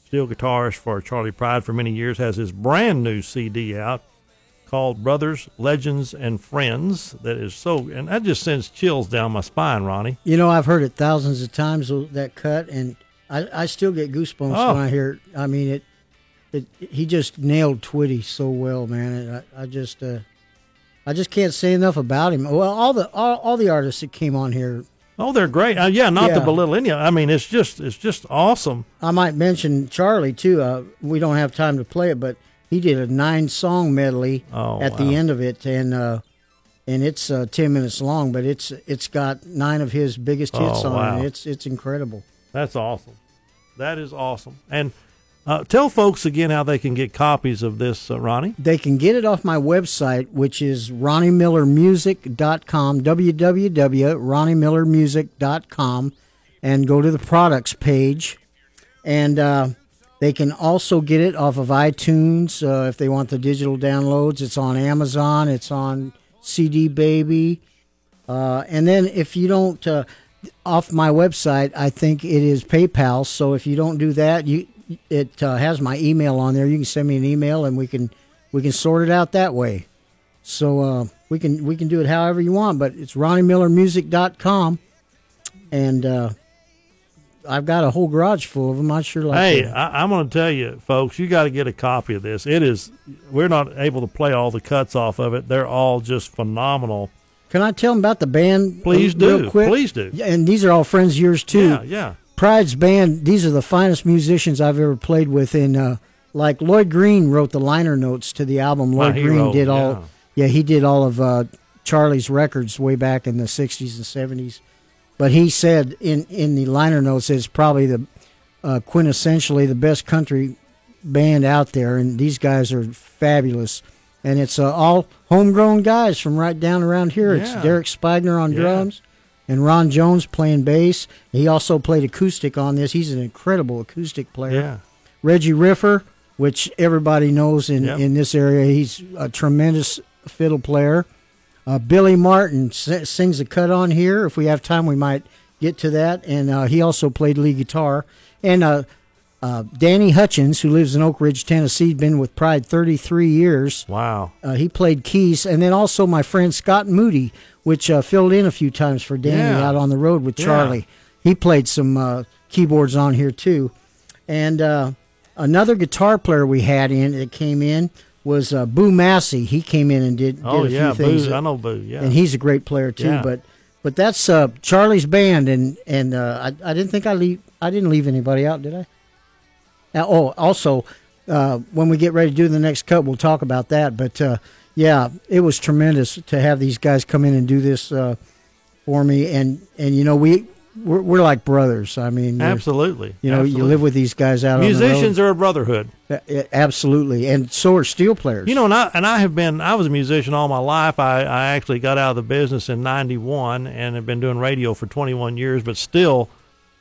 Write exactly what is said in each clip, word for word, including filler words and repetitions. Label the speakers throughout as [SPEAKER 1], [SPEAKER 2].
[SPEAKER 1] steel guitarist for Charley Pride for many years, has his brand new C D out called Brothers, Legends, and Friends. That is so, and that just sends chills down my spine, Ronnie.
[SPEAKER 2] You know, I've heard it thousands of times, that cut, and I, I still get goosebumps
[SPEAKER 1] Oh.
[SPEAKER 2] when I hear it. I mean, it, it, he just nailed Twitty so well, man. And I, I just, uh, I just can't say enough about him. Well, all the all, all the artists that came on here.
[SPEAKER 1] Oh, they're great. Uh, yeah, not
[SPEAKER 2] Yeah.
[SPEAKER 1] to belittle any. I mean, it's just it's just awesome.
[SPEAKER 2] I might mention Charlie too. Uh, we don't have time to play it, but he did a nine-song medley
[SPEAKER 1] Oh,
[SPEAKER 2] at
[SPEAKER 1] wow.
[SPEAKER 2] the end of it, and uh, and it's uh, ten minutes long, but it's it's got nine of his biggest hits
[SPEAKER 1] Oh,
[SPEAKER 2] on
[SPEAKER 1] wow.
[SPEAKER 2] it. It's it's incredible.
[SPEAKER 1] That's awesome. That is awesome. And uh, tell folks again how they can get copies of this, uh, Ronnie.
[SPEAKER 2] They can get it off my website, which is ronnie miller music dot com, w w w dot ronnie miller music dot com, and go to the products page. And uh, they can also get it off of iTunes uh, if they want the digital downloads. It's on Amazon. It's on C D Baby. Uh, and then if you don't, uh, off my website, I think it is PayPal. So if you don't do that, you it uh, has my email on there. You can send me an email, and we can we can sort it out that way. So uh, we can we can do it however you want. But it's ronnie miller music dot com, and uh, I've got a whole garage full of them. I sure like.
[SPEAKER 1] Hey,
[SPEAKER 2] that.
[SPEAKER 1] I, I'm going to tell you, folks, you got to get a copy of this. It is. We're not able to play all the cuts off of it. They're all just phenomenal.
[SPEAKER 2] Can I tell them about the band?
[SPEAKER 1] Please
[SPEAKER 2] uh, real
[SPEAKER 1] do.
[SPEAKER 2] quick?
[SPEAKER 1] Please do.
[SPEAKER 2] Yeah, and these are all friends of yours too.
[SPEAKER 1] Yeah, yeah.
[SPEAKER 2] Pride's band, these are the finest musicians I've ever played with. And uh, like Lloyd Green wrote the liner notes to the album.
[SPEAKER 1] My
[SPEAKER 2] Lloyd Green
[SPEAKER 1] hero,
[SPEAKER 2] did all,
[SPEAKER 1] yeah.
[SPEAKER 2] yeah, he did all of uh, Charlie's records way back in the sixties and seventies. But he said in, in the liner notes, it's probably the uh, quintessentially the best country band out there. And these guys are fabulous. And it's uh, all homegrown guys from right down around here. It's
[SPEAKER 1] Yeah.
[SPEAKER 2] Derek Spigner on
[SPEAKER 1] Yeah.
[SPEAKER 2] drums. And Ron Jones playing bass. He also played acoustic on this. He's an incredible acoustic player.
[SPEAKER 1] Yeah.
[SPEAKER 2] Reggie Riffer, which everybody knows in,
[SPEAKER 1] Yep.
[SPEAKER 2] in this area, he's a tremendous fiddle player. Uh, Billy Martin s- sings a cut on here. If we have time, we might get to that. And uh, he also played lead guitar. And uh, uh, Danny Hutchins, who lives in Oak Ridge, Tennessee, been with Pride thirty-three years.
[SPEAKER 1] Wow.
[SPEAKER 2] Uh, he played keys. And then also my friend Scott Moody, which uh, filled in a few times for Danny
[SPEAKER 1] Yeah.
[SPEAKER 2] out on the road with
[SPEAKER 1] Yeah.
[SPEAKER 2] Charlie. He played some uh, keyboards on here too. And uh, another guitar player we had in that came in was uh, Boo Massey. He came in and did, did
[SPEAKER 1] Oh,
[SPEAKER 2] a
[SPEAKER 1] yeah.
[SPEAKER 2] few things.
[SPEAKER 1] Boo. I know Boo. Yeah.
[SPEAKER 2] And he's a great player too.
[SPEAKER 1] Yeah.
[SPEAKER 2] But but that's uh, Charlie's band, and and uh, I I didn't think I leave I didn't leave anybody out, did I? Uh, oh, also uh, when we get ready to do the next cut, we'll talk about that. But uh, yeah, it was tremendous to have these guys come in and do this uh, for me, and and you know we we're, we're like brothers. I mean, we're-
[SPEAKER 1] Absolutely.
[SPEAKER 2] you know,
[SPEAKER 1] Absolutely.
[SPEAKER 2] you live with these guys out
[SPEAKER 1] Musicians are a brotherhood.
[SPEAKER 2] on the road. A- Absolutely, and so are steel players.
[SPEAKER 1] You know, and I, and I have been, I was a musician all my life. I, I actually got out of the business in ninety-one and have been doing radio for twenty-one years, but still,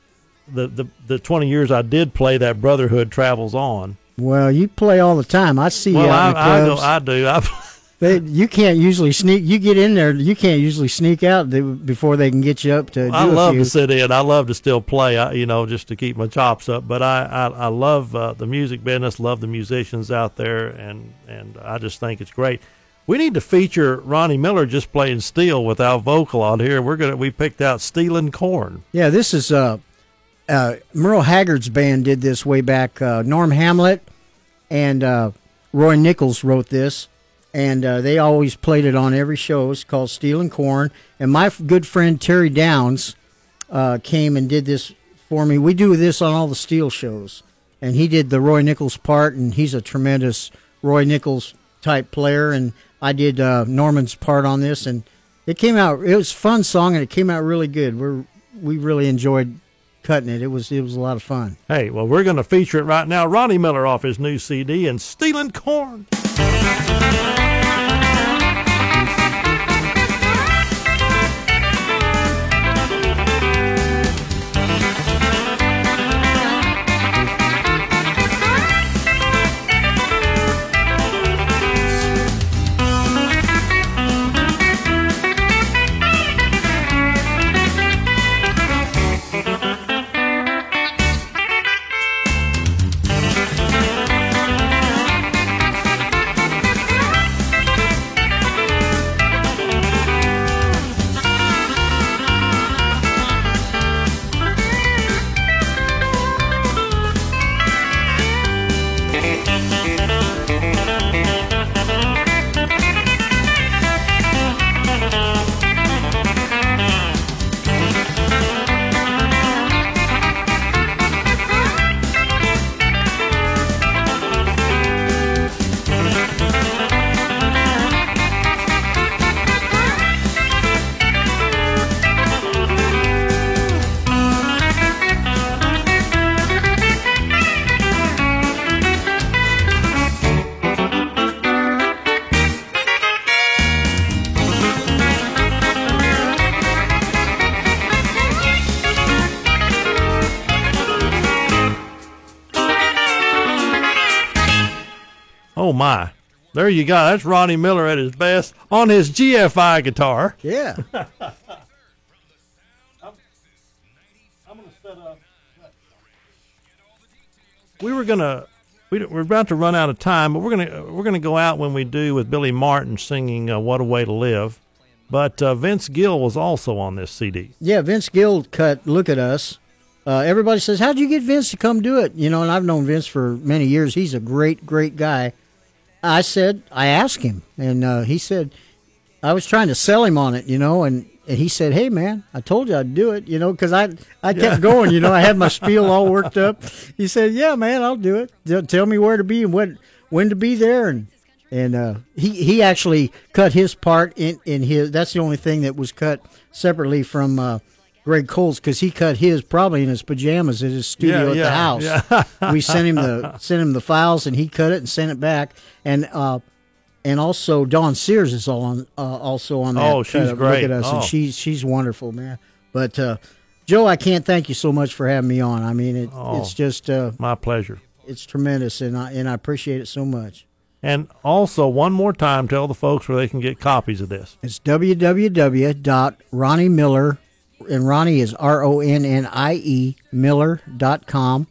[SPEAKER 1] the, the, the twenty years I did play, that brotherhood travels on.
[SPEAKER 2] well, you play all the time. I see you
[SPEAKER 1] Well,
[SPEAKER 2] out
[SPEAKER 1] I,
[SPEAKER 2] in the
[SPEAKER 1] I,
[SPEAKER 2] clubs.
[SPEAKER 1] go, I do. I,
[SPEAKER 2] They, you can't usually sneak. You get in there. You can't usually sneak out th- before they can get you up to do
[SPEAKER 1] I
[SPEAKER 2] a
[SPEAKER 1] love
[SPEAKER 2] few.
[SPEAKER 1] to sit in. I love to still play, I, you know, just to keep my chops up. But I, I, I love uh, the music business, love the musicians out there, and, and I just think it's great. We need to feature Ronnie Miller just playing steel without vocal on here. We're gonna we picked out Stealing Corn.
[SPEAKER 2] Yeah, this is uh, uh, Merle Haggard's band did this way back. Uh, Norm Hamlet and uh, Roy Nichols wrote this, and uh, they always played it on every show. It's called Stealing Corn. And my f- good friend Terry Downs uh, came and did this for me. We do this on all the steel shows, and he did the Roy Nichols part, and he's a tremendous Roy Nichols type player, and I did uh, Norman's part on this, and it came out. It was a fun song, and it came out really good. We're we really enjoyed cutting it. It was it was a lot of fun.
[SPEAKER 1] Hey, well, we're going to feature it right now. Ronnie Miller off his new C D and Stealing Corn. Oh, my. There you go. That's Ronnie Miller at his best on his G F I guitar.
[SPEAKER 2] Yeah.
[SPEAKER 1] I'm, I'm going to set up. We were going to, we, we're about to run out of time, but we're going to we're going to go out when we do with Billy Martin singing uh, What a Way to Live. But uh, Vince Gill was also on this C D.
[SPEAKER 2] Yeah, Vince Gill cut Look at Us. Uh, everybody says, how'd you get Vince to come do it? You know, and I've known Vince for many years. He's a great, great guy. I said, I asked him, and uh, he said, I was trying to sell him on it, you know, and, and he said, hey, man, I told you I'd do it, you know, because I, I kept yeah. going, you know, I had my spiel all worked up. He said, yeah, man, I'll do it. Tell me where to be and when, when to be there. And and uh, he, he actually cut his part in, in his, that's the only thing that was cut separately from uh, Greg Cole's, because he cut his probably in his pajamas at his studio
[SPEAKER 1] yeah,
[SPEAKER 2] at
[SPEAKER 1] yeah,
[SPEAKER 2] the house.
[SPEAKER 1] Yeah.
[SPEAKER 2] We sent him the sent him the files, and he cut it and sent it back. And uh, and also Dawn Sears is on uh, also on that.
[SPEAKER 1] Oh, she's great.
[SPEAKER 2] Look at Us,
[SPEAKER 1] oh.
[SPEAKER 2] and she's she's wonderful, man. But uh, Joe, I can't thank you so much for having me on. I mean, it,
[SPEAKER 1] oh,
[SPEAKER 2] it's just uh,
[SPEAKER 1] my pleasure.
[SPEAKER 2] It's tremendous, and I and I appreciate it so much.
[SPEAKER 1] And also, one more time, tell the folks where they can get copies of this.
[SPEAKER 2] It's w w w dot ronnie miller, and Ronnie is R O N N I E, Miller dot com.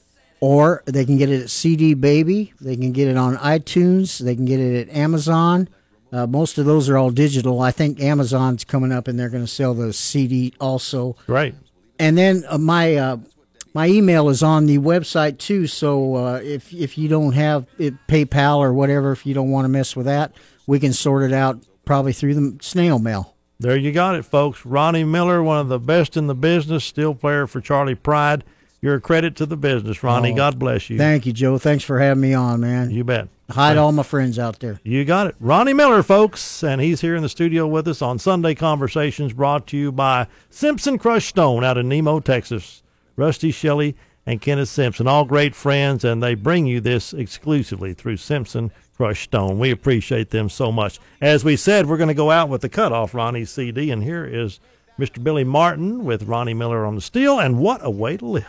[SPEAKER 2] Or they can get it at C D Baby. They can get it on iTunes. They can get it at Amazon. Uh, most of those are all digital. I think Amazon's coming up, and they're going to sell the C D also.
[SPEAKER 1] Right.
[SPEAKER 2] And then uh, my uh, my email is on the website too. So uh, if if you don't have it, PayPal or whatever, if you don't want to mess with that, we can sort it out probably through the snail mail.
[SPEAKER 1] There you got it, folks. Ronnie Miller, one of the best in the business, steel player for Charlie Pride. You're a credit to the business, Ronnie. Oh, God bless you.
[SPEAKER 2] Thank you, Joe. Thanks for having me on, man.
[SPEAKER 1] You bet.
[SPEAKER 2] Hi to all my friends out there.
[SPEAKER 1] You got it. Ronnie Miller, folks, and he's here in the studio with us on Sunday Conversations, brought to you by Simpson Crushed Stone out in Nemo, Texas. Rusty Shelley and Kenneth Simpson, all great friends, and they bring you this exclusively through Simpson Crushed Stone. We appreciate them so much. As we said, we're going to go out with the cutoff Ronnie's C D, and here is Mister Billy Martin with Ronnie Miller on the steel, and What a Way to Live.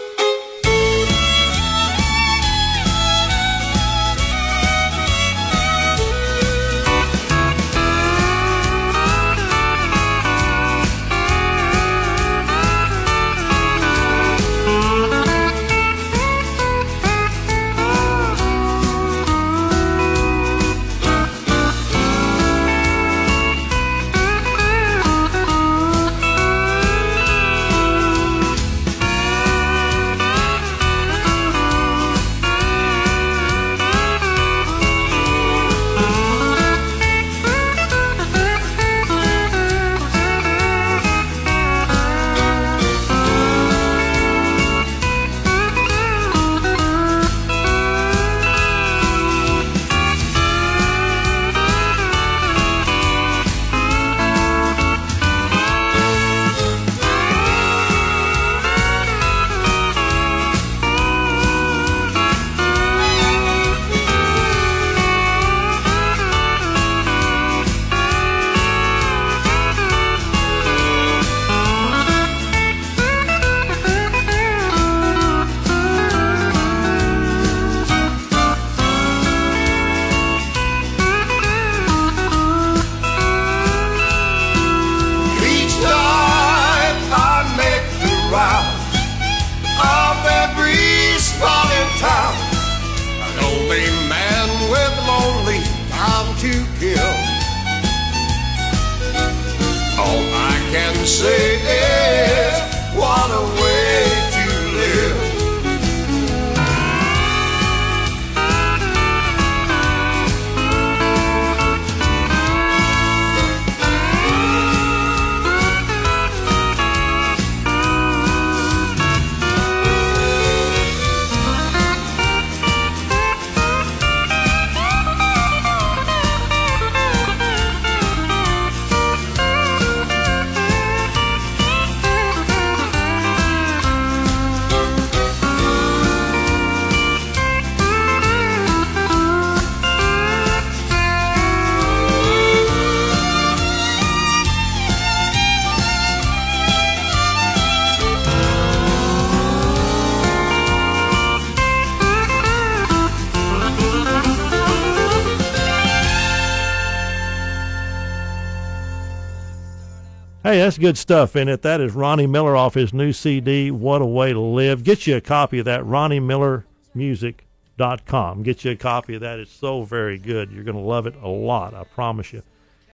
[SPEAKER 3] Say is what a way to live.
[SPEAKER 1] Hey, that's good stuff in it. That is Ronnie Miller off his new C D, What a Way to Live. Get you a copy of that, Ronnie Miller Music dot com. Get you a copy of that. It's so very good. You're going to love it a lot, I promise you.